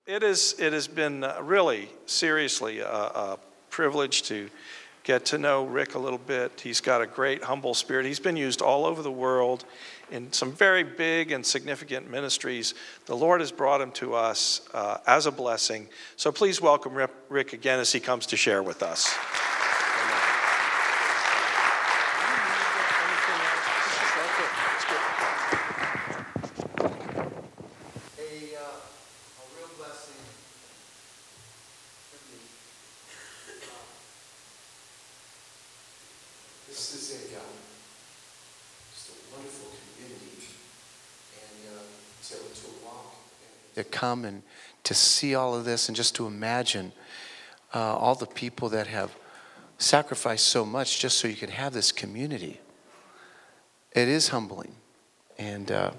It has been really, seriously, a privilege to get to know Rick a little bit. He's got a great, humble spirit. He's been used all over the world in some very big and significant ministries. The Lord has brought him to us as a blessing. So please welcome Rick again as he comes to share with us. To come and to see all of this and just to imagine all the people that have sacrificed so much just so you could have this community. It is humbling. And what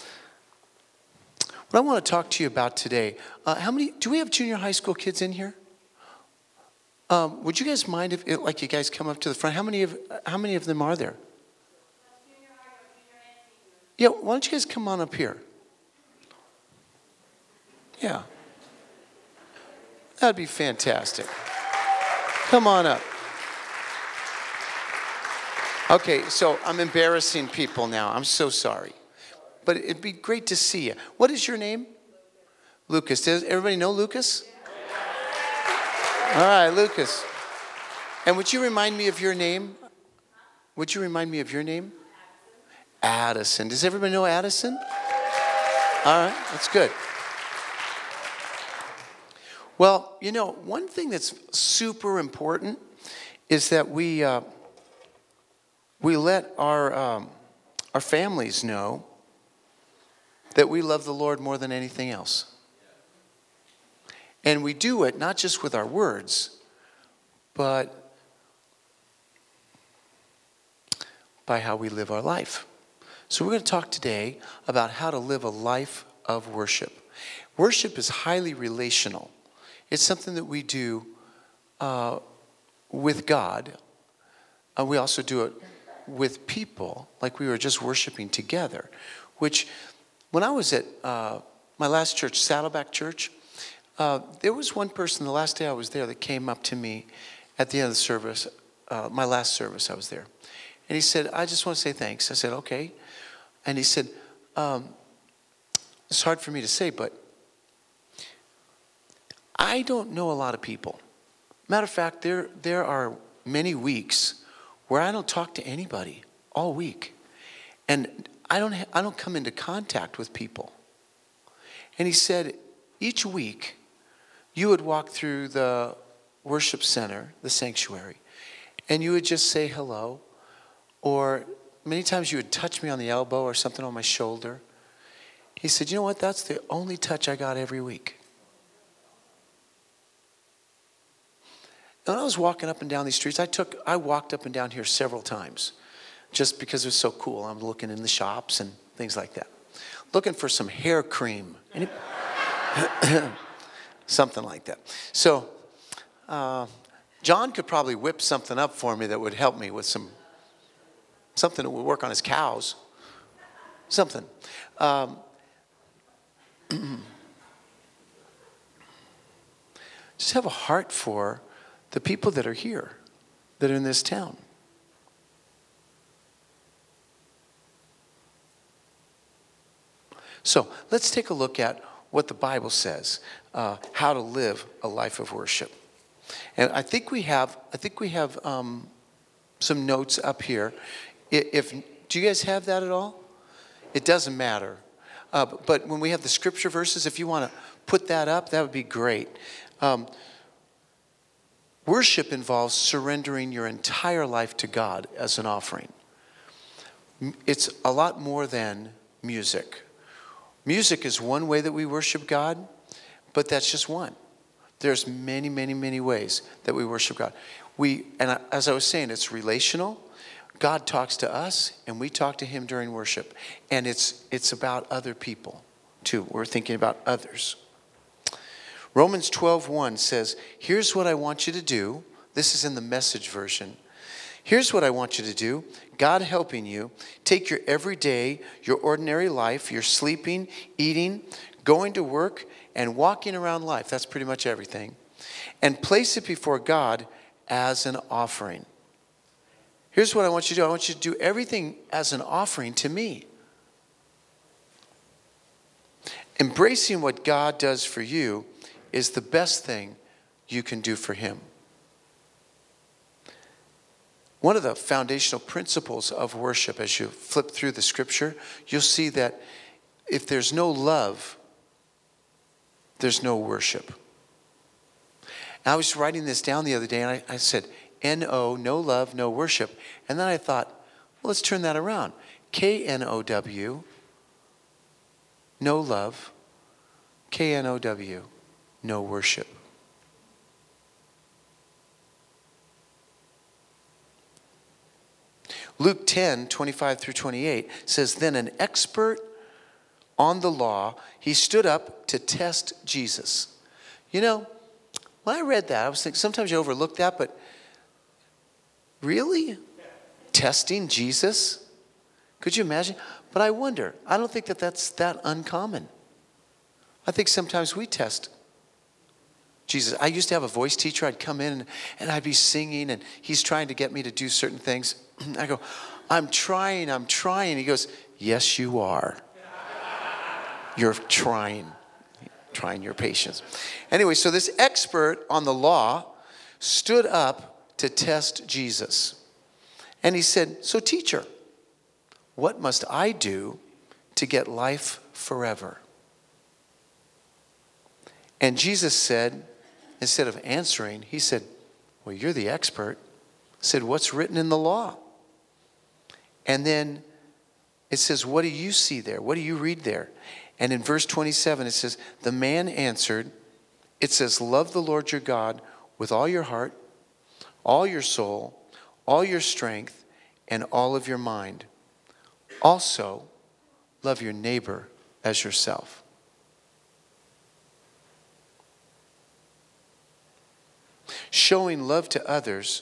I want to talk to you about today, do we have junior high school kids in here? Would you guys mind if you guys come up to the front? How many of them are there? Yeah, why don't you guys come on up here? Yeah. That'd be fantastic. Come on up. Okay, so I'm embarrassing people now. I'm so sorry. But it'd be great to see you. What is your name? Lucas. Does everybody know Lucas? All right, Lucas. And would you remind me of your name? Would you remind me of your name? Addison. Does everybody know Addison? All right, that's good. Well, you know, one thing that's super important is that we let our families know that we love the Lord more than anything else. And we do it not just with our words, but by how we live our life. So we're going to talk today about how to live a life of worship. Worship is highly relational. It's something that we do with God. We also do it with people, like we were just worshiping together. Which, when I was at my last church, Saddleback Church, there was one person the last day I was there that came up to me at the end of the service, my last service I was there. And he said, I just want to say thanks. I said, okay. And he said, it's hard for me to say, but I don't know a lot of people. Matter of fact, there are many weeks where I don't talk to anybody all week. And I don't come into contact with people. And he said, each week, you would walk through the worship center, the sanctuary, and you would just say hello. Or many times you would touch me on the elbow or something on my shoulder. He said, you know what? That's the only touch I got every week. And when I was walking up and down these streets, I walked up and down here several times just because it was so cool. I'm looking in the shops and things like that. Looking for some hair cream. Something like that. So John could probably whip something up for me that would help me with something that would work on his cows. Something. Just have a heart for the people that are here, that are in this town. So let's take a look at what the Bible says, how to live a life of worship. And I think we have some notes up here. Do you guys have that at all? It doesn't matter. But when we have the scripture verses, if you want to put that up, that would be great. Worship involves surrendering your entire life to God as an offering. It's a lot more than music. Music is one way that we worship God, but that's just one. There's many, many, many ways that we worship God. As I was saying, it's relational. God talks to us, and we talk to him during worship. And it's about other people, too. We're thinking about others. Romans 12:1 says, here's what I want you to do. This is in the Message version. Here's what I want you to do. God helping you. Take your everyday, your ordinary life, your sleeping, eating, going to work, and walking around life, that's pretty much everything, and place it before God as an offering. Here's what I want you to do. I want you to do everything as an offering to me. Embracing what God does for you is the best thing you can do for him. One of the foundational principles of worship, as you flip through the scripture, you'll see that if there's no love, there's no worship. And I was writing this down the other day, and I said, N-O, no love, no worship. And then I thought, well, let's turn that around. K-N-O-W, no love. K-N-O-W, no worship. Luke 10, 25 through 28 says, then an expert on the law, he stood up to test Jesus. You know, when I read that, I was thinking, sometimes you overlook that, but really? Testing Jesus? Could you imagine? But I wonder, I don't think that that's that uncommon. I think sometimes we test Jesus. I used to have a voice teacher. I'd come in and I'd be singing, and he's trying to get me to do certain things. I go, I'm trying. He goes, yes, you are. You're trying your patience. Anyway, so this expert on the law stood up to test Jesus. And he said, so teacher, what must I do to get life forever? And Jesus said, instead of answering, he said, well, you're the expert. He said, what's written in the law? And then it says, what do you see there? What do you read there? And in verse 27, it says, the man answered, it says, love the Lord your God with all your heart, all your soul, all your strength, and all of your mind. Also, love your neighbor as yourself. Showing love to others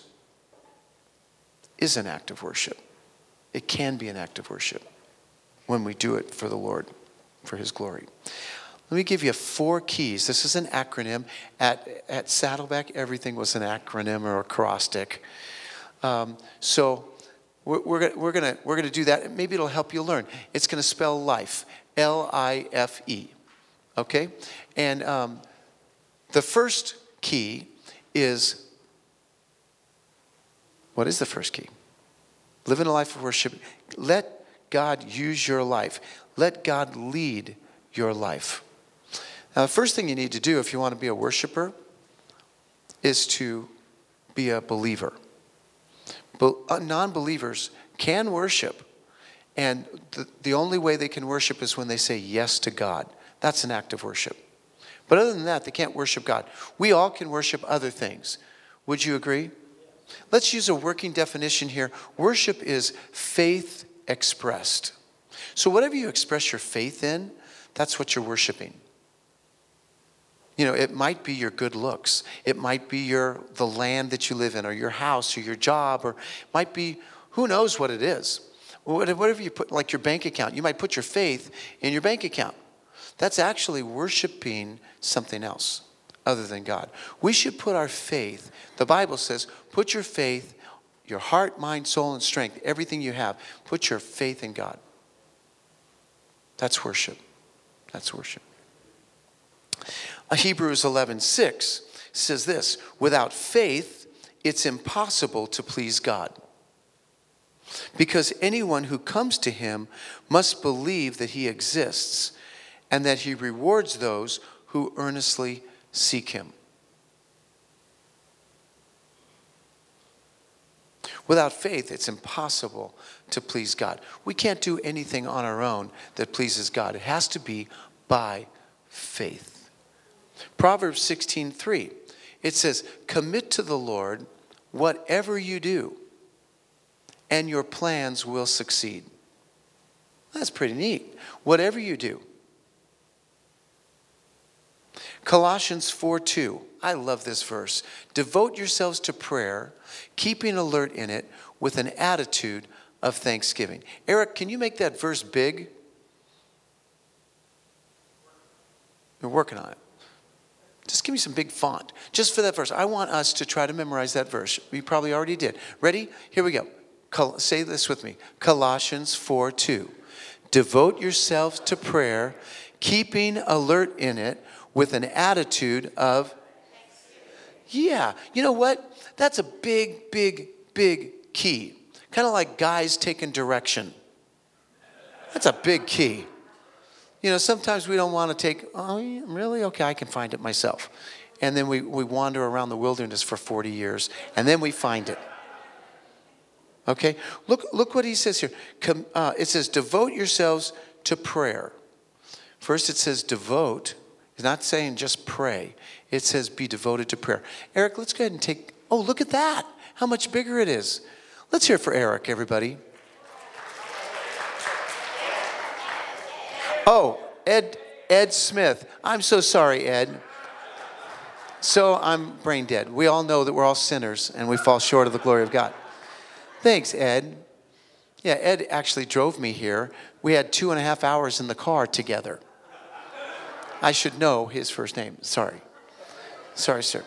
is an act of worship. It can be an act of worship when we do it for the Lord, for his glory. Let me give you 4 keys. This is an acronym. At Saddleback, everything was an acronym or acrostic. So we're gonna do that. Maybe it'll help you learn. It's gonna spell life, L-I-F-E. Okay, and the first key is, what is the first key? Living a life of worship. Let God use your life. Let God lead your life. Now, the first thing you need to do if you want to be a worshiper is to be a believer. But non-believers can worship, and the only way they can worship is when they say yes to God. That's an act of worship. But other than that, they can't worship God. We all can worship other things. Would you agree? Let's use a working definition here. Worship is faith expressed. So whatever you express your faith in, that's what you're worshiping. You know, it might be your good looks. It might be the land that you live in, or your house, or your job, or it might be, who knows what it is. Whatever you put, like your bank account. You might put your faith in your bank account. That's actually worshiping something else other than God. We should put our faith, the Bible says, put your faith, your heart, mind, soul, and strength, everything you have, put your faith in God. That's worship. That's worship. Hebrews 11:6 says this, without faith, it's impossible to please God. Because anyone who comes to him must believe that he exists and that he rewards those who earnestly seek him. Without faith, it's impossible to please God. We can't do anything on our own that pleases God. It has to be by faith. Proverbs 16:3, it says, commit to the Lord whatever you do, and your plans will succeed. That's pretty neat. Whatever you do. Colossians 4:2. I love this verse. Devote yourselves to prayer, keeping alert in it with an attitude of thanksgiving. Eric, can you make that verse big? We're working on it. give me some big font just for that verse. I want us to try to memorize that verse. We probably already did. Ready? Here we go. Say this with me. Colossians 4:2. Devote yourselves to prayer, keeping alert in it with an attitude of, yeah. You know what? That's a big, big, big key. Kind of like guys taking direction. That's a big key. You know, sometimes we don't want to take, oh, yeah, really? Okay, I can find it myself. And then we wander around the wilderness for 40 years, and then we find it. Okay? Look what he says here. It says, devote yourselves to prayer. First it says devote. It's not saying just pray. It says be devoted to prayer. Eric, let's go ahead and take, oh, look at that. How much bigger it is. Let's hear it for Eric, everybody. Oh, Ed Smith. I'm so sorry, Ed. So I'm brain dead. We all know that we're all sinners and we fall short of the glory of God. Thanks, Ed. Yeah, Ed actually drove me here. We had 2.5 hours in the car together. I should know his first name. Sorry, sir.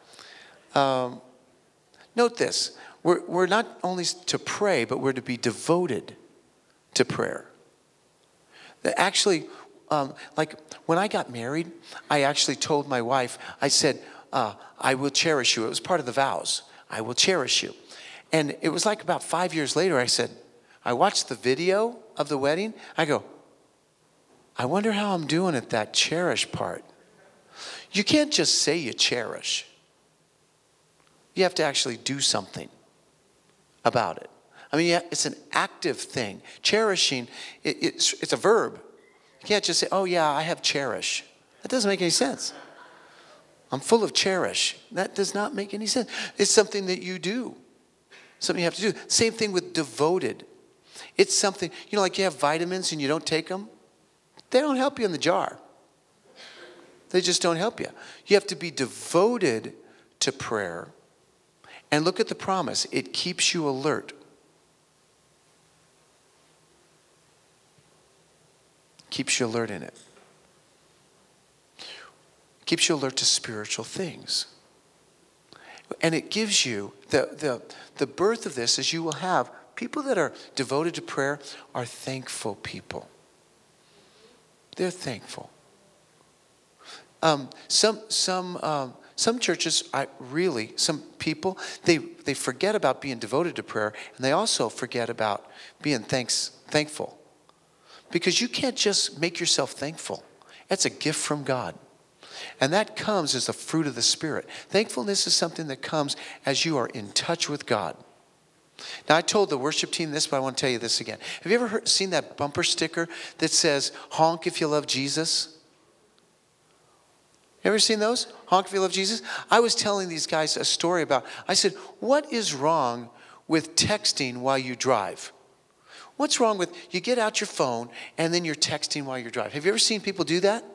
Note this. We're not only to pray, but we're to be devoted to prayer. Actually, like when I got married, I actually told my wife, I said, I will cherish you. It was part of the vows. I will cherish you. And it was like about 5 years later, I said, I watched the video of the wedding. I go, I wonder how I'm doing at that cherish part. You can't just say you cherish. You have to actually do something about it. I mean, yeah, it's an active thing. Cherishing, it's a verb. You can't just say, oh yeah, I have cherish. That doesn't make any sense. I'm full of cherish. That does not make any sense. It's something that you do. Something you have to do. Same thing with devoted. It's something, you know, like you have vitamins and you don't take them. They don't help you in the jar. They just don't help you. You have to be devoted to prayer. And look at the promise. It keeps you alert. Keeps you alert in it. Keeps you alert to spiritual things. And it gives you, the birth of this is you will have people that are devoted to prayer are thankful people. They're thankful. Some churches, some people, they forget about being devoted to prayer, and they also forget about being thankful. Because you can't just make yourself thankful. That's a gift from God. And that comes as the fruit of the Spirit. Thankfulness is something that comes as you are in touch with God. Now, I told the worship team this, but I want to tell you this again. Have you ever seen that bumper sticker that says, honk if you love Jesus? Ever seen those? Honk if you love Jesus? I was telling these guys a story about, I said, what is wrong with texting while you drive? What's wrong with, you get out your phone and then you're texting while you're driving. Have you ever seen people do that?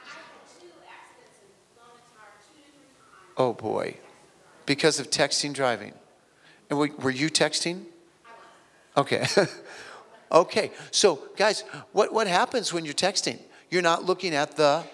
Oh boy. Because of texting driving. And were you texting? Okay. Okay. So guys, what happens when you're texting? You're not looking at the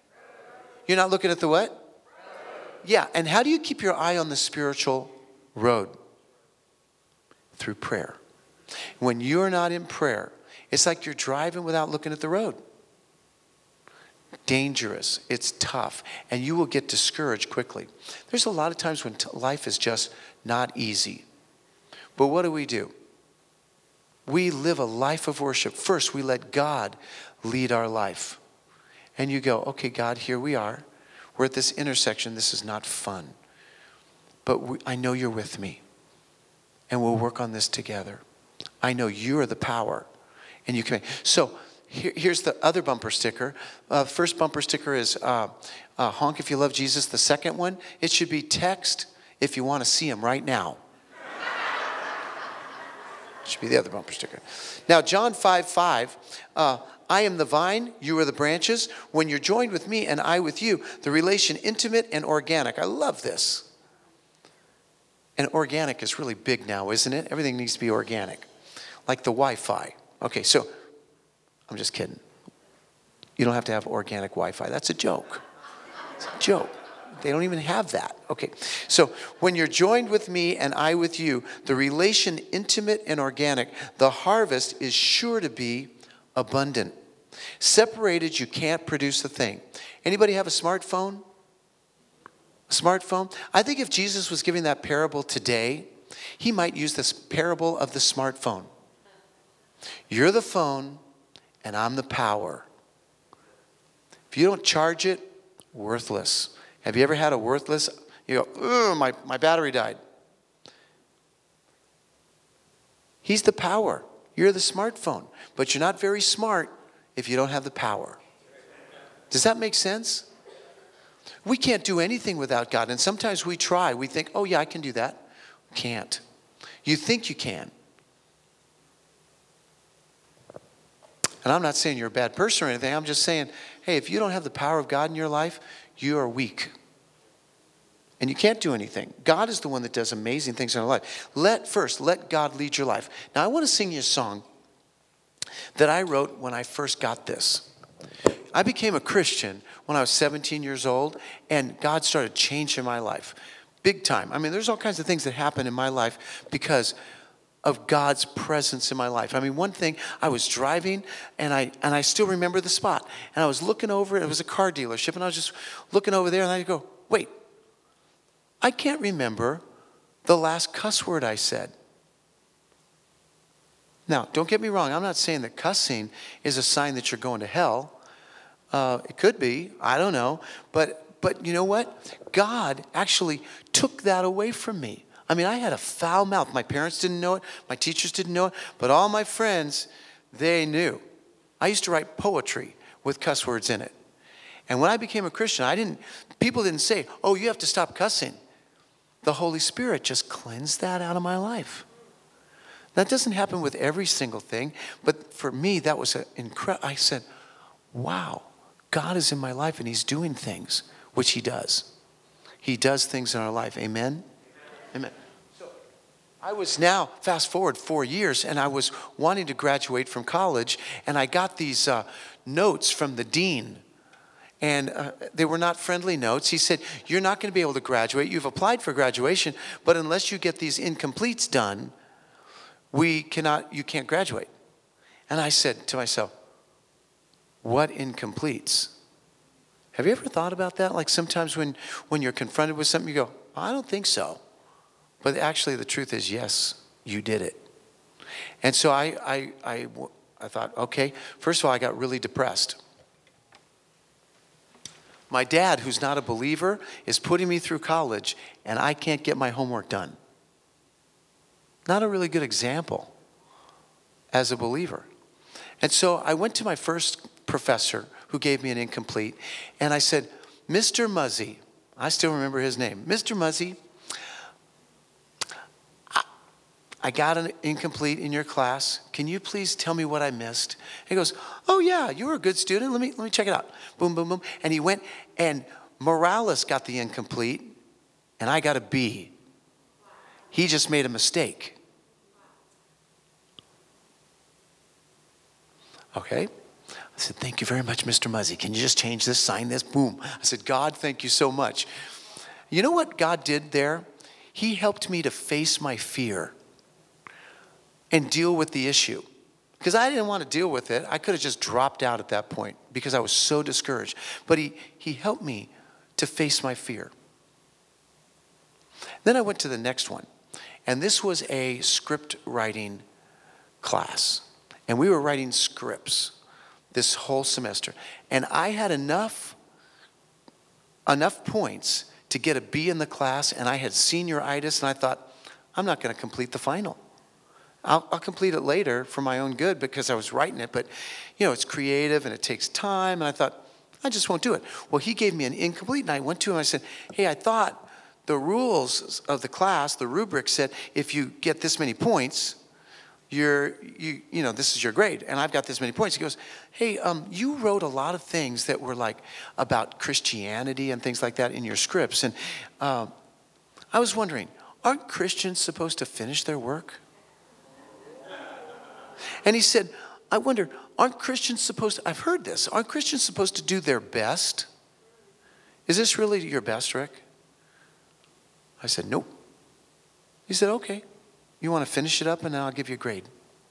what? Yeah. And how do you keep your eye on the spiritual road? Through prayer. When you're not in prayer, it's like you're driving without looking at the road. Dangerous. It's tough. And you will get discouraged quickly. There's a lot of times when life is just not easy. But what do? We live a life of worship. First, we let God lead our life. And you go, okay, God, here we are. We're at this intersection. This is not fun. But I know you're with me. And we'll work on this together. I know you are the power. And you can. So here's the other bumper sticker. First bumper sticker is honk if you love Jesus. The second one, it should be text if you want to see him right now. Should be the other bumper sticker. Now, John 5:5, I am the vine, you are the branches. When you're joined with me and I with you, the relation intimate and organic. I love this. And organic is really big now, isn't it? Everything needs to be organic. Like the Wi-Fi. Okay, so I'm just kidding. You don't have to have organic Wi-Fi. That's a joke. It's a joke. They don't even have that. Okay. So when you're joined with me and I with you, the relation intimate and organic, the harvest is sure to be abundant. Separated, you can't produce a thing. Anybody have a smartphone? A smartphone? I think if Jesus was giving that parable today, he might use this parable of the smartphone. You're the phone and I'm the power. If you don't charge it, worthless. Have you ever had a worthless, you go, oh, my battery died. He's the power. You're the smartphone. But you're not very smart if you don't have the power. Does that make sense? We can't do anything without God. And sometimes we try. We think, oh yeah, I can do that. Can't. You think you can. And I'm not saying you're a bad person or anything. I'm just saying, hey, if you don't have the power of God in your life, you are weak. And you can't do anything. God is the one that does amazing things in our life. Let God lead your life. Now, I want to sing you a song that I wrote when I first got this. I became a Christian when I was 17 years old, and God started changing my life. Big time. I mean, there's all kinds of things that happen in my life because of God's presence in my life. I mean, one thing, I was driving, and I still remember the spot. And I was looking over, it was a car dealership, and I was just looking over there, and I go, wait, I can't remember the last cuss word I said. Now, don't get me wrong. I'm not saying that cussing is a sign that you're going to hell. It could be. I don't know. But you know what? God actually took that away from me. I mean, I had a foul mouth. My parents didn't know it. My teachers didn't know it. But all my friends, they knew. I used to write poetry with cuss words in it. And when I became a Christian, people didn't say, oh, you have to stop cussing. The Holy Spirit just cleansed that out of my life. That doesn't happen with every single thing, but for me, that was incredible. I said, wow, God is in my life and he's doing things, which he does. He does things in our life. Amen? Amen. So I was now, fast forward 4 years, and I was wanting to graduate from college, and I got these notes from the dean. And they were not friendly notes. He said, you're not going to be able to graduate. You've applied for graduation, but unless you get these incompletes done, you can't graduate. And I said to myself, what incompletes? Have you ever thought about that? Like sometimes when you're confronted with something, you go, I don't think so. But actually the truth is, yes, you did it. And so I thought, okay, first of all, I got really depressed. My dad, who's not a believer, is putting me through college, and I can't get my homework done. Not a really good example as a believer. And so I went to my first professor who gave me an incomplete, and I said, Mr. Muzzy, I still remember his name, Mr. Muzzy, I got an incomplete in your class. Can you please tell me what I missed? He goes, oh yeah, you were a good student. Let me check it out. Boom, boom, boom. And he went, and Morales got the incomplete, and I got a B. He just made a mistake. Okay. I said, thank you very much, Mr. Muzzy. Can you just change this, sign this? Boom. I said, God, thank you so much. You know what God did there? He helped me to face my fear and deal with the issue. Because I didn't want to deal with it. I could have just dropped out at that point because I was so discouraged. But he helped me to face my fear. Then I went to the next one. And this was a script writing class. And we were writing scripts this whole semester. And I had enough points to get a B in the class. And I had senioritis. And I thought, I'm not going to complete the final. I'll complete it later for my own good because I was writing it. But, it's creative and it takes time. And I thought, I just won't do it. Well, he gave me an incomplete. And I went to him and I said, hey, I thought the rules of the class, the rubric said, if you get this many points, this is your grade. And I've got this many points. He goes, hey, you wrote a lot of things that were like about Christianity and things like that in your scripts. And I was wondering, aren't Christians supposed to finish their work? And he said, I wonder, aren't Christians supposed to do their best? Is this really your best, Rick? I said, nope. He said, okay. You want to finish it up and then I'll give you a grade.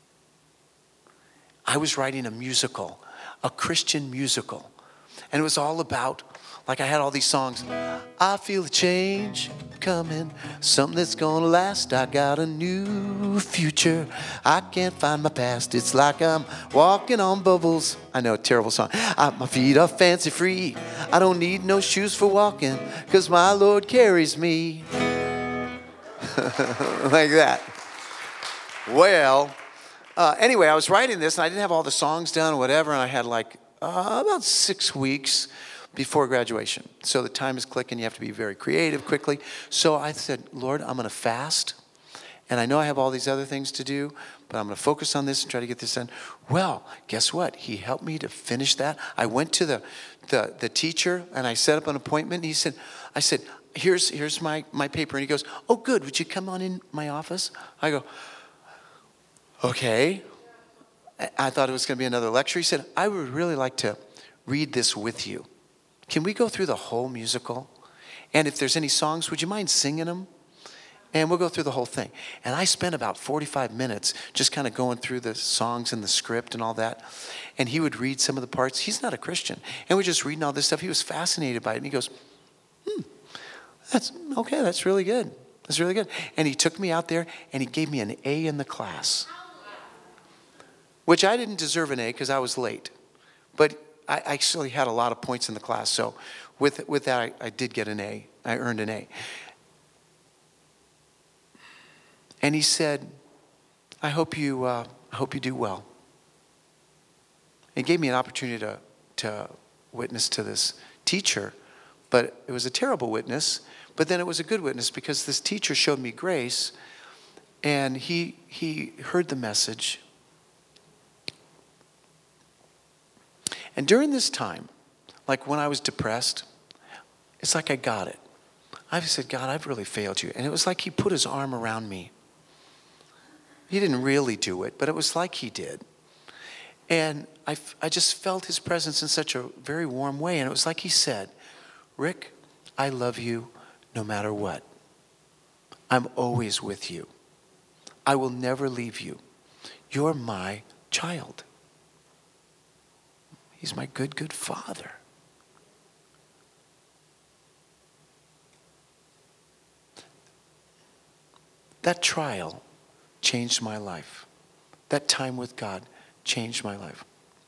I was writing a musical, a Christian musical. And it was all about, like I had all these songs. I feel a change coming, something that's gonna last. I got a new future. I can't find my past. It's like I'm walking on bubbles. I know, a terrible song. My feet are fancy free. I don't need no shoes for walking, 'cause my Lord carries me. Like that. Well, anyway, I was writing this, and I didn't have all the songs done or whatever, and I had like about 6 weeks before graduation. So the time is clicking. You have to be very creative quickly. So I said, Lord, I'm going to fast, and I know I have all these other things to do, but I'm going to focus on this and try to get this done. Well, guess what? He helped me to finish that. I went to the teacher, and I set up an appointment, and I said, here's my paper. And he goes, oh, good. Would you come on in my office? I go, okay. I thought it was going to be another lecture. He said, I would really like to read this with you. Can we go through the whole musical? And if there's any songs, would you mind singing them? And we'll go through the whole thing. And I spent about 45 minutes just kind of going through the songs and the script and all that. And he would read some of the parts. He's not a Christian. And we're just reading all this stuff. He was fascinated by it. And he goes, that's okay. That's really good. That's really good. And he took me out there and he gave me an A in the class, which I didn't deserve an A because I was late. But I actually had a lot of points in the class. So with that, I did get an A. I earned an A. And he said, I hope you do well. He gave me an opportunity to witness to this teacher. But it was a terrible witness. But then it was a good witness because this teacher showed me grace. And he heard the message. And during this time, like when I was depressed, it's like I got it. I said, God, I've really failed you. And it was like he put his arm around me. He didn't really do it, but it was like he did. And I just felt his presence in such a very warm way. And it was like he said, Rick, I love you no matter what. I'm always with you. I will never leave you. You're my child. He's my good, good father. That trial changed my life. That time with God changed my life.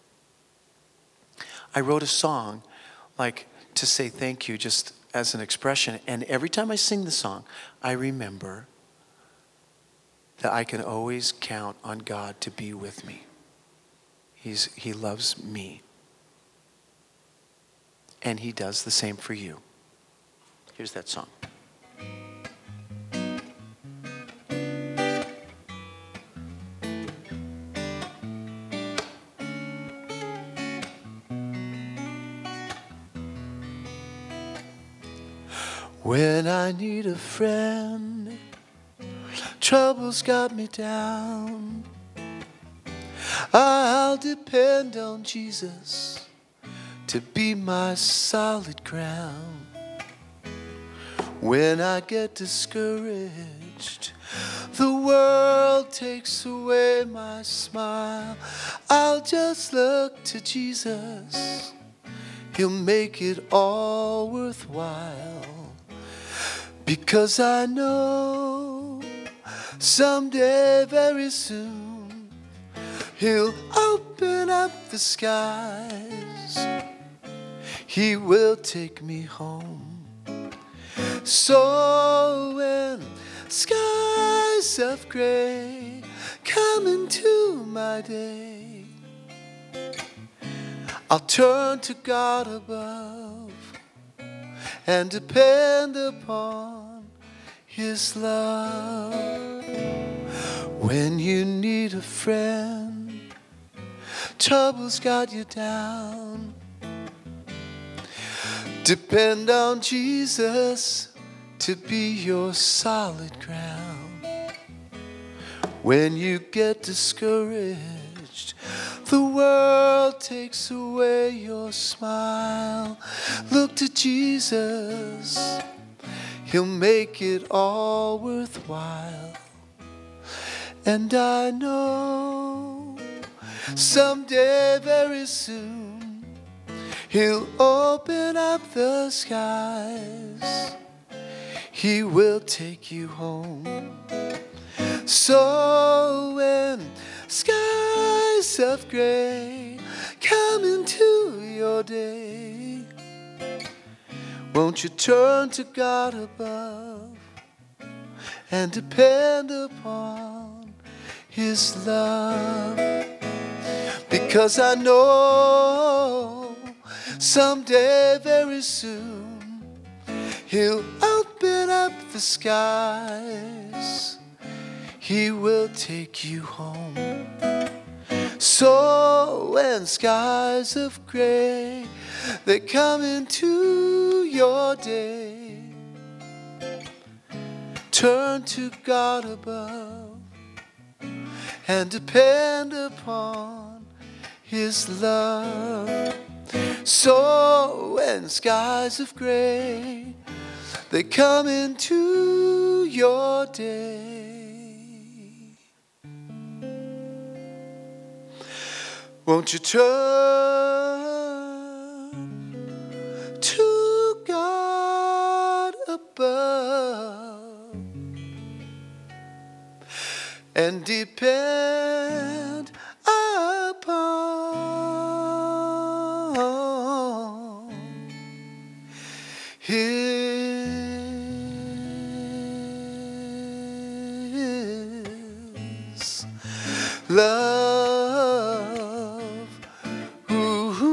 I wrote a song like to say thank you just as an expression. And every time I sing the song, I remember that I can always count on God to be with me. He loves me. And he does the same for you. Here's that song. When I need a friend, trouble's got me down, I'll depend on Jesus to be my solid ground. When I get discouraged, the world takes away my smile, I'll just look to Jesus. He'll make it all worthwhile. Because I know someday very soon He'll open up the skies. He will take me home. So when skies of gray come into my day, I'll turn to God above and depend upon His love. When you need a friend, trouble's got you down, depend on Jesus to be your solid ground. When you get discouraged, the world takes away your smile, look to Jesus. He'll make it all worthwhile. And I know someday very soon He'll open up the skies. He will take you home. So when skies of gray come into your day, won't you turn to God above and depend upon His love? Because I know someday very soon He'll open up the skies. He will take you home. So when skies of gray they come into your day, turn to God above and depend upon His love. So when skies of gray they come into your day, won't you turn to God above and depend upon His love. Ooh.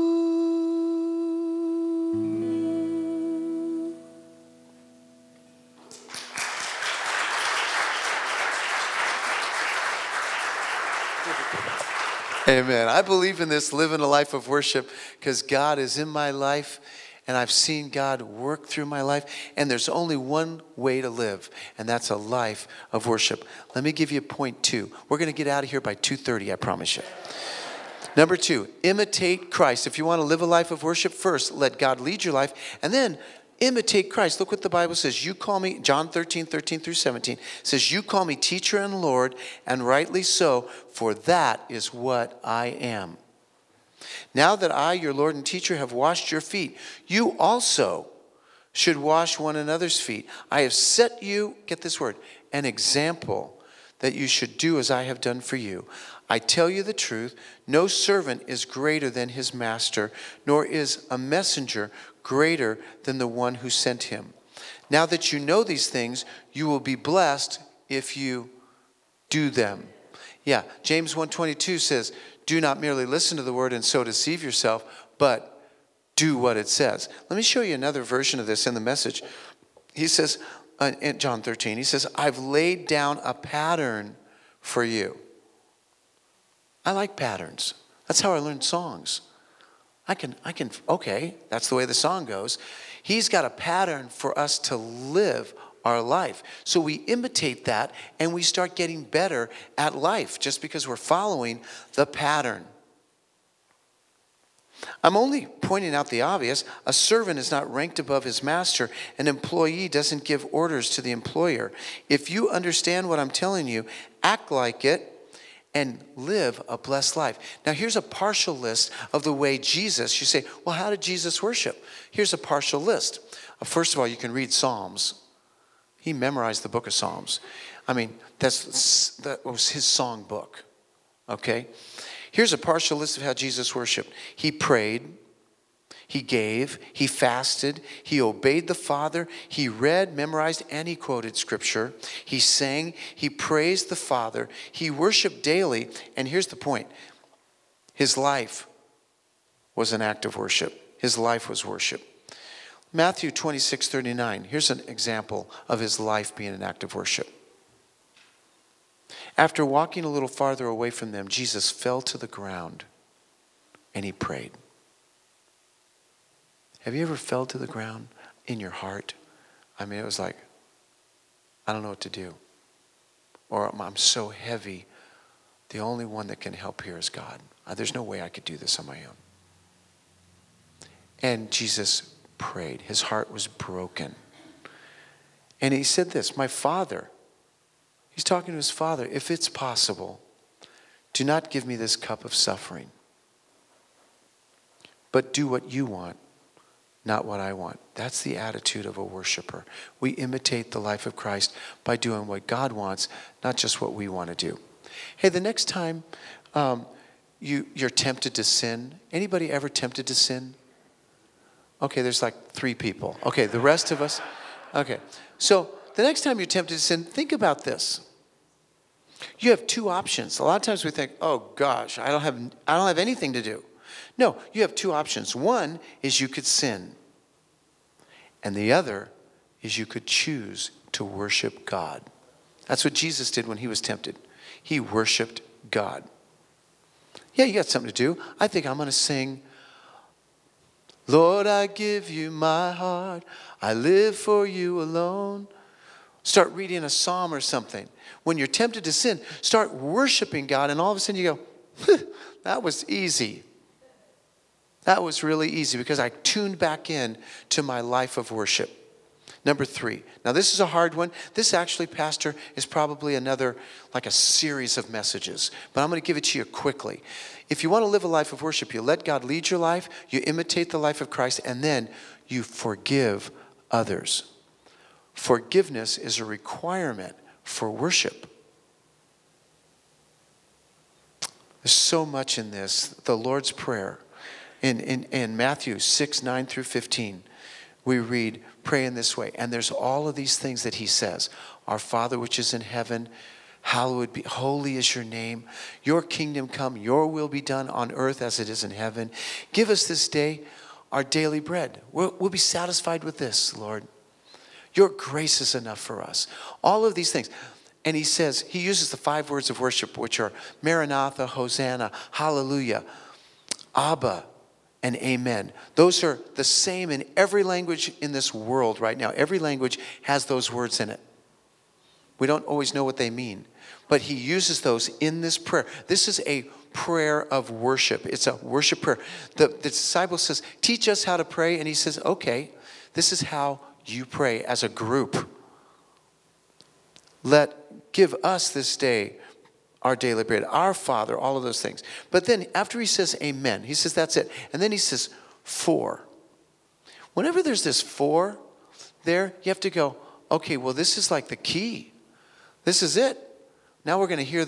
Amen. I believe in this living a life of worship because God is in my life and I've seen God work through my life. And there's only one way to live, and that's a life of worship. Let me give you point 2. We're going to get out of here by 2:30, I promise you. Number 2, imitate Christ. If you want to live a life of worship, first, let God lead your life, and then imitate Christ. Look what the Bible says. You call me, John 13 through 17, says, you call me teacher and Lord, and rightly so, for that is what I am. Now that I, your Lord and teacher, have washed your feet, you also should wash one another's feet. I have set you, get this word, an example that you should do as I have done for you. I tell you the truth, no servant is greater than his master, nor is a messenger greater than the one who sent him. Now that you know these things, you will be blessed if you do them. Yeah, James 1:22 says, do not merely listen to the word and so deceive yourself, but do what it says. Let me show you another version of this in the Message. He says, in John 13, he says, I've laid down a pattern for you. I like patterns. That's how I learned songs. Okay, that's the way the song goes. He's got a pattern for us to live our life. So we imitate that and we start getting better at life just because we're following the pattern. I'm only pointing out the obvious. A servant is not ranked above his master. An employee doesn't give orders to the employer. If you understand what I'm telling you, act like it and live a blessed life. Now here's a partial list of the way Jesus, you say, well, how did Jesus worship? Here's a partial list. First of all, you can read Psalms. He memorized the book of Psalms. I mean, that was his song book. Okay? Here's a partial list of how Jesus worshiped. He prayed. He gave. He fasted. He obeyed the Father. He read, memorized, and he quoted Scripture. He sang. He praised the Father. He worshiped daily. And here's the point. His life was an act of worship. His life was worship. Matthew 26:39. Here's an example of his life being an act of worship. After walking a little farther away from them, Jesus fell to the ground and he prayed. Have you ever fell to the ground in your heart? I mean, it was like, I don't know what to do. Or I'm so heavy. The only one that can help here is God. There's no way I could do this on my own. And Jesus prayed. His heart was broken. And he said this, my Father, he's talking to his Father, if it's possible, do not give me this cup of suffering, but do what you want, not what I want. That's the attitude of a worshiper. We imitate the life of Christ by doing what God wants, not just what we want to do. Hey, the next time you're tempted to sin, anybody ever tempted to sin? Okay, there's like 3 people. Okay, the rest of us. Okay, so the next time you're tempted to sin, think about this. You have 2 options. A lot of times we think, oh gosh, I don't have anything to do. No, you have 2 options. One is you could sin. And the other is you could choose to worship God. That's what Jesus did when he was tempted. He worshiped God. Yeah, you got something to do. I think I'm going to sing, Lord, I give you my heart. I live for you alone. Start reading a psalm or something. When you're tempted to sin, start worshiping God, and all of a sudden you go, that was easy. That was really easy because I tuned back in to my life of worship. Number 3. Now this is a hard one. This actually, Pastor, is probably another, like a series of messages. But I'm going to give it to you quickly. If you want to live a life of worship, you let God lead your life, you imitate the life of Christ, and then you forgive others. Forgiveness is a requirement for worship. There's so much in this. The Lord's Prayer. In Matthew 6, 9 through 15, we read, pray in this way. And there's all of these things that he says. Our Father which is in heaven, hallowed be, holy is your name. Your kingdom come, your will be done on earth as it is in heaven. Give us this day our daily bread. We'll be satisfied with this, Lord. Your grace is enough for us. All of these things. And he says, he uses the 5 words of worship, which are Maranatha, Hosanna, Hallelujah, Abba, and Amen. Those are the same in every language in this world right now. Every language has those words in it. We don't always know what they mean, but he uses those in this prayer. This is a prayer of worship. It's a worship prayer. The disciple says, teach us how to pray. And he says, okay, this is how you pray as a group. Give us this day our daily bread, our Father, all of those things. But then after he says amen, he says that's it. And then he says for. Whenever there's this for there, you have to go, okay, well, this is like the key. This is it. Now we're going to hear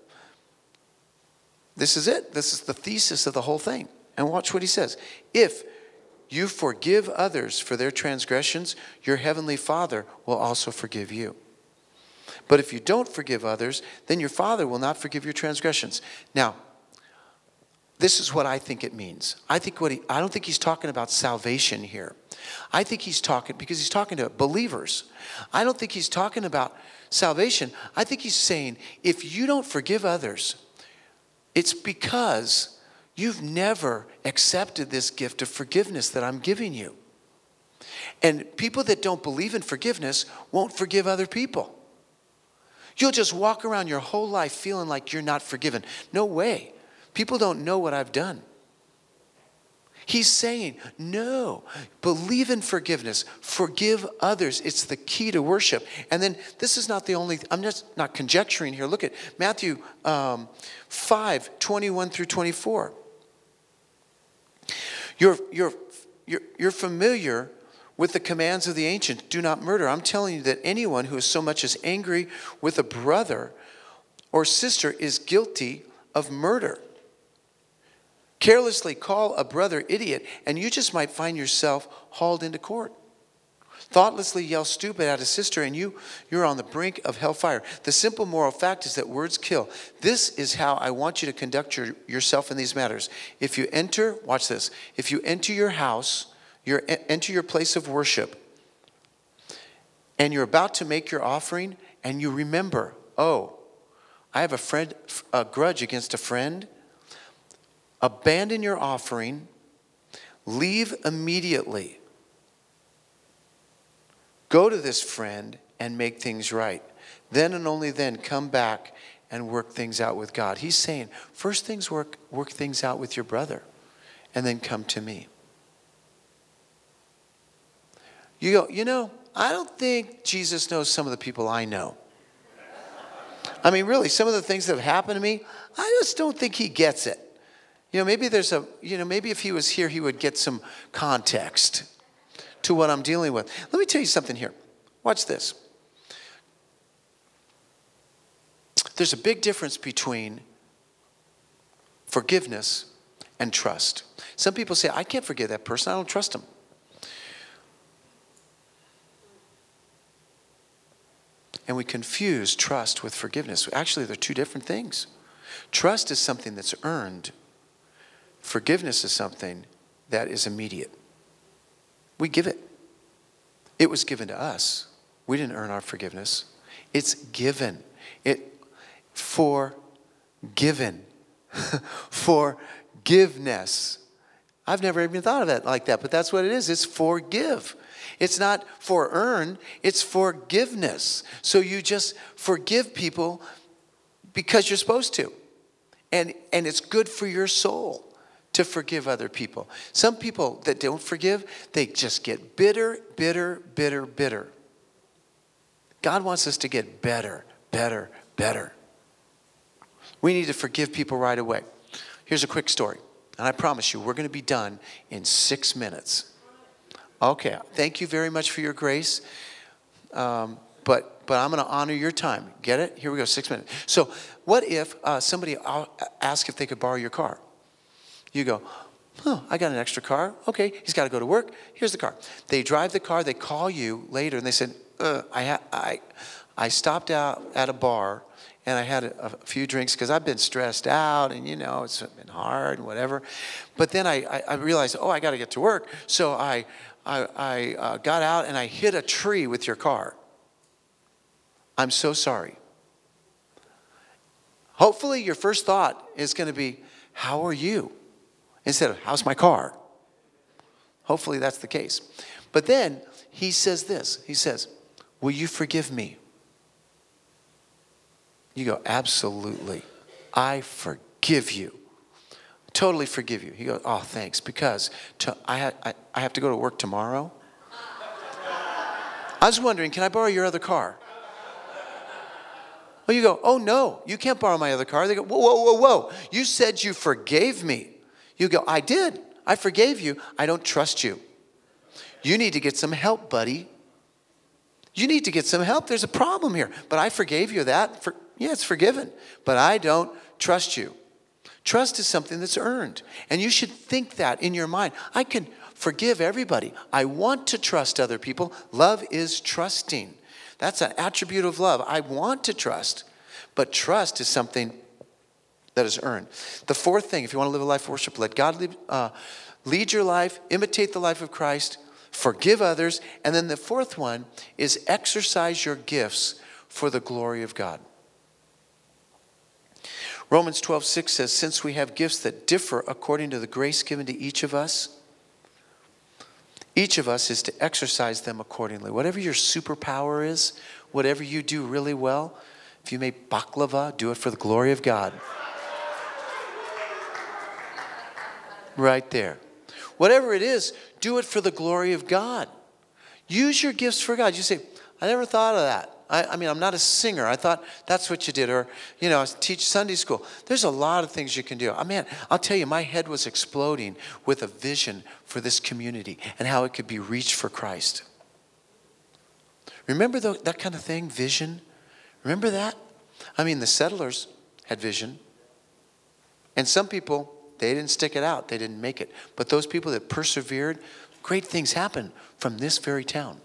this is it. This is the thesis of the whole thing. And watch what he says. If you forgive others for their transgressions, your heavenly Father will also forgive you. But if you don't forgive others, then your Father will not forgive your transgressions. Now, this is what I think it means. I don't think he's talking about salvation here. I think he's talking, because he's talking to believers. I don't think he's talking about salvation. I think he's saying, if you don't forgive others, it's because you've never accepted this gift of forgiveness that I'm giving you. And people that don't believe in forgiveness won't forgive other people. You'll just walk around your whole life feeling like you're not forgiven. No way. People don't know what I've done. He's saying, no, believe in forgiveness. Forgive others. It's the key to worship. And then this is not the only, I'm just not conjecturing here. Look at Matthew 5, 21 through 24. You're familiar with the commands of the ancient. Do not murder. I'm telling you that anyone who is so much as angry with a brother or sister is guilty of murder. Carelessly call a brother idiot, and you just might find yourself hauled into court. Thoughtlessly yell stupid at a sister, and you're on the brink of hellfire. The simple moral fact is that words kill. This is how I want you to conduct yourself in these matters. If you enter, watch this, if you enter your house, enter your place of worship, and you're about to make your offering, and you remember, oh, I have a grudge against a friend. Abandon your offering, leave immediately. Go to this friend and make things right. Then and only then come back and work things out with God. He's saying, first things work things out with your brother, and then come to me. You go, I don't think Jesus knows some of the people I know. I mean, really, some of the things that have happened to me, I just don't think he gets it. Maybe maybe if he was here, he would get some context to what I'm dealing with. Let me tell you something here. Watch this. There's a big difference between forgiveness and trust. Some people say, I can't forgive that person. I don't trust him. And we confuse trust with forgiveness. Actually, they're two different things. Trust is something that's earned. Forgiveness is something that is immediate. We give it. It was given to us. We didn't earn our forgiveness. It's given. Forgiven. Forgiveness. I've never even thought of it like that, but that's what it is. It's forgive. It's not for earn, it's forgiveness. So you just forgive people because you're supposed to. And it's good for your soul to forgive other people. Some people that don't forgive, they just get bitter, bitter, bitter, bitter. God wants us to get better, better, better. We need to forgive people right away. Here's a quick story. And I promise you, we're going to be done in 6 minutes. Okay, thank you very much for your grace. But I'm going to honor your time. Get it? Here we go, 6 minutes. So what if somebody asks if they could borrow your car? You go, I got an extra car. Okay, he's got to go to work. Here's the car. They drive the car. They call you later, and they said, I stopped out at a bar, and I had a few drinks because I've been stressed out, and it's been hard and whatever. But then I realized, I got to get to work. So I got out and I hit a tree with your car. I'm so sorry. Hopefully your first thought is going to be, how are you? Instead of, how's my car? Hopefully that's the case. But then he says this. He says, will you forgive me? You go, absolutely. I forgive you. Totally forgive you. He goes, oh, thanks, because I have to go to work tomorrow. I was wondering, can I borrow your other car? Well, you go, oh, no, you can't borrow my other car. They go, whoa, whoa, whoa, whoa. You said you forgave me. You go, I did. I forgave you. I don't trust you. You need to get some help, buddy. You need to get some help. There's a problem here. But I forgave you that. Yeah, it's forgiven. But I don't trust you. Trust is something that's earned. And you should think that in your mind. I can forgive everybody. I want to trust other people. Love is trusting. That's an attribute of love. I want to trust. But trust is something that is earned. The fourth thing, if you want to live a life of worship, let God lead your life, imitate the life of Christ, forgive others. And then the fourth one is exercise your gifts for the glory of God. Romans 12:6 says, since we have gifts that differ according to the grace given to each of us is to exercise them accordingly. Whatever your superpower is, whatever you do really well, if you make baklava, do it for the glory of God. Right there. Whatever it is, do it for the glory of God. Use your gifts for God. You say, I never thought of that. I mean, I'm not a singer. I thought that's what you did. Or, I teach Sunday school. There's a lot of things you can do. Man, I'll tell you, my head was exploding with a vision for this community and how it could be reached for Christ. Remember that kind of thing, vision? Remember that? I mean, the settlers had vision. And some people, they didn't stick it out. They didn't make it. But those people that persevered, great things happened from this very town.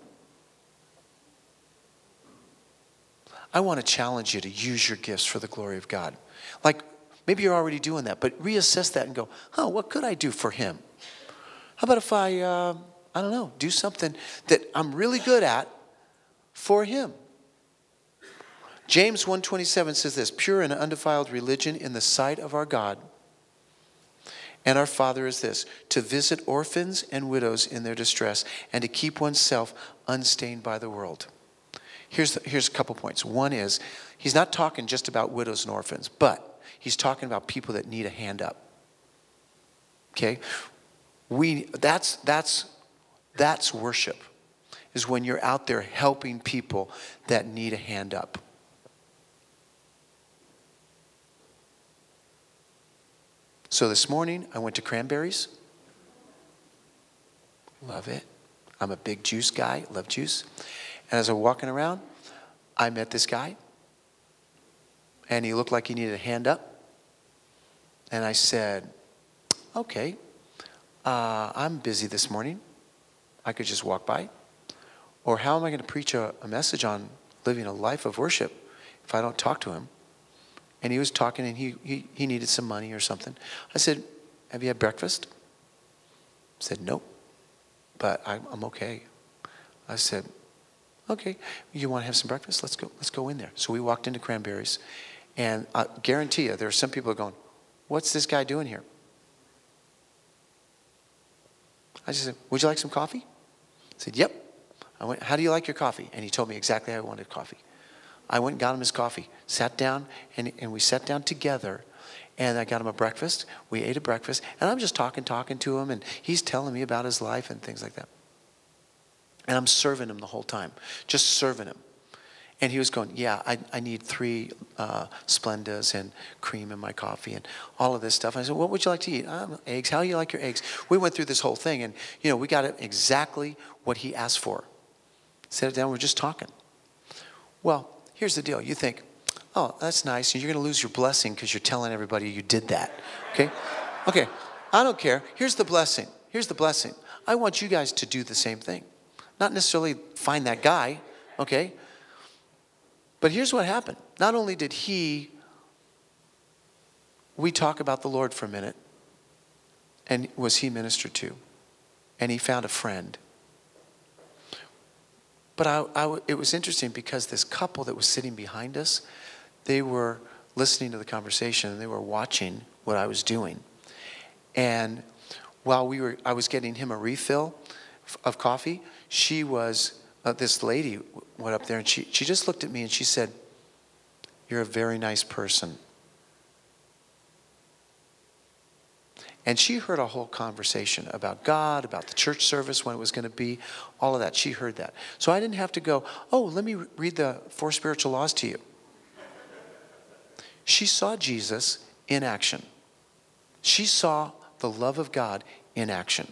I want to challenge you to use your gifts for the glory of God. Like, maybe you're already doing that, but reassess that and go, what could I do for him? How about if I don't know, do something that I'm really good at for him? James 1:27 says this, pure and undefiled religion in the sight of our God and our Father is this, to visit orphans and widows in their distress and to keep oneself unstained by the world. here's a couple points. One is, he's not talking just about widows and orphans, but he's talking about people that need a hand up. Okay? That's worship, is when you're out there helping people that need a hand up. So this morning, I went to Cranberries. Love it. I'm a big juice guy, love juice. And as I was walking around, I met this guy. And he looked like he needed a hand up. And I said, okay, I'm busy this morning. I could just walk by. Or how am I going to preach a message on living a life of worship if I don't talk to him? And he was talking, and he needed some money or something. I said, have you had breakfast? He said, nope, but I'm okay. I said, okay, you want to have some breakfast? Let's go in there. So we walked into Cranberries, and I guarantee you, there are some people going, what's this guy doing here? I just said, would you like some coffee? I said, yep. I went, how do you like your coffee? And he told me exactly how I wanted coffee. I went and got him his coffee, sat down, and we sat down together, and I got him a breakfast. We ate a breakfast, and I'm just talking to him, and he's telling me about his life and things like that. And I'm serving him the whole time, just serving him. And he was going, yeah, I need 3 Splendas and cream in my coffee and all of this stuff. And I said, what would you like to eat? Eggs. How do you like your eggs? We went through this whole thing, and we got it exactly what he asked for. Sat it down, we're just talking. Well, here's the deal. You think, oh, that's nice. And you're going to lose your blessing because you're telling everybody you did that. Okay? Okay. I don't care. Here's the blessing. I want you guys to do the same thing. Not necessarily find that guy. Okay? But here's what happened. Not only did we talk about the Lord for a minute, and was he ministered to, and he found a friend. But it was interesting because this couple that was sitting behind us, they were listening to the conversation, and they were watching what I was doing. And while I was getting him a refill of coffee, this lady went up there, and she just looked at me and she said, you're a very nice person. And she heard a whole conversation about God, about the church service, when it was going to be, all of that. She heard that. So I didn't have to go, oh, let me read the 4 spiritual laws to you. She saw Jesus in action. She saw the love of God in action.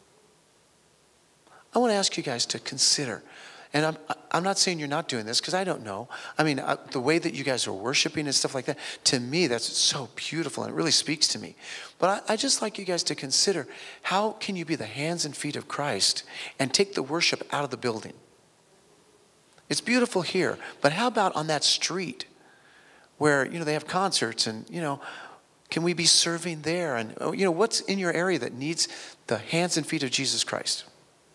I want to ask you guys to consider, and I'm not saying you're not doing this, because I don't know. I mean, the way that you guys are worshiping and stuff like that, to me, that's so beautiful, and it really speaks to me. But I just like you guys to consider, how can you be the hands and feet of Christ and take the worship out of the building? It's beautiful here, but how about on that street where, they have concerts, and, can we be serving there? And, what's in your area that needs the hands and feet of Jesus Christ?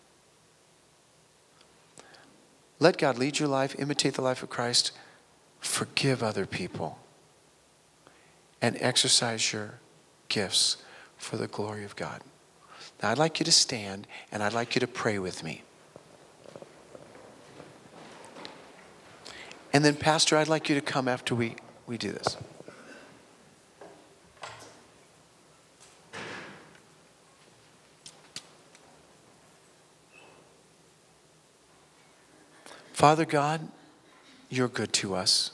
Let God lead your life, imitate the life of Christ, forgive other people, and exercise your gifts for the glory of God. Now, I'd like you to stand, and I'd like you to pray with me. And then, Pastor, I'd like you to come after we do this. Father God, you're good to us.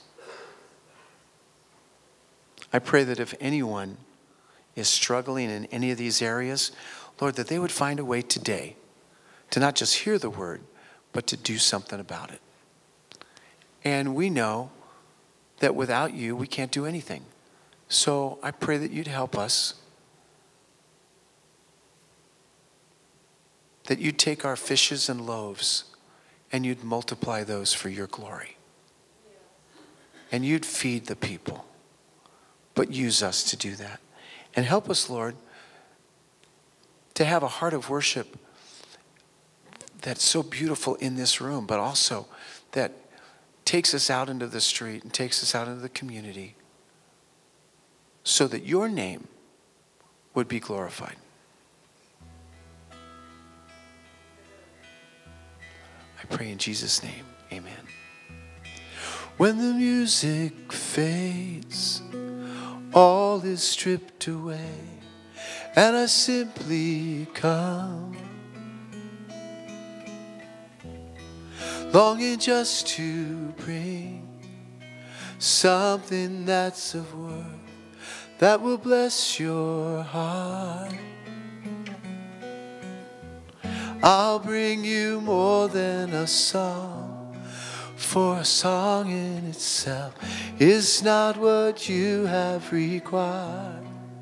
I pray that if anyone is struggling in any of these areas, Lord, that they would find a way today to not just hear the word, but to do something about it. And we know that without you, we can't do anything. So I pray that you'd help us, that you'd take our fishes and loaves and you'd multiply those for your glory. And you'd feed the people. But use us to do that. And help us, Lord, to have a heart of worship that's so beautiful in this room, but also that takes us out into the street and takes us out into the community so that your name would be glorified. I pray in Jesus' name, amen. When the music fades, all is stripped away, and I simply come, longing just to bring something that's of worth, that will bless your heart. I'll bring you more than a song, for a song in itself is not what you have required.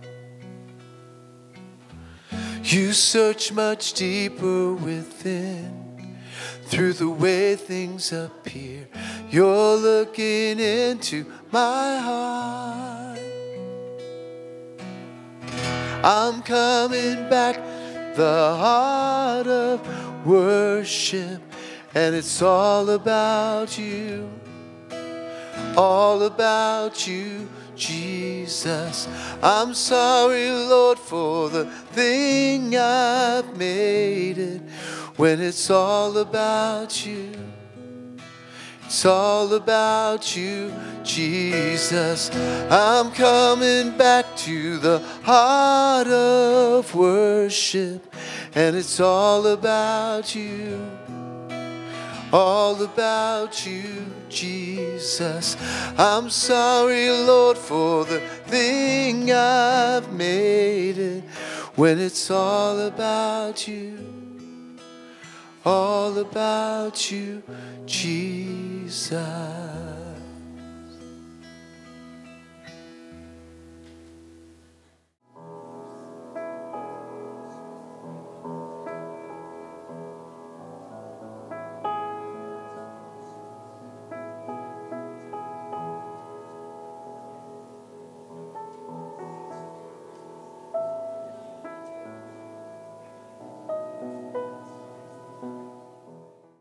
You search much deeper within, through the way things appear. You're looking into my heart. I'm coming back, the heart of worship, and it's all about you, Jesus. I'm sorry, Lord, for the thing I've made it, when it's all about you. It's all about you, Jesus. I'm coming back to the heart of worship, and it's all about you. All about you, Jesus. I'm sorry, Lord, for the thing I've made it, when it's all about you. All about you, Jesus.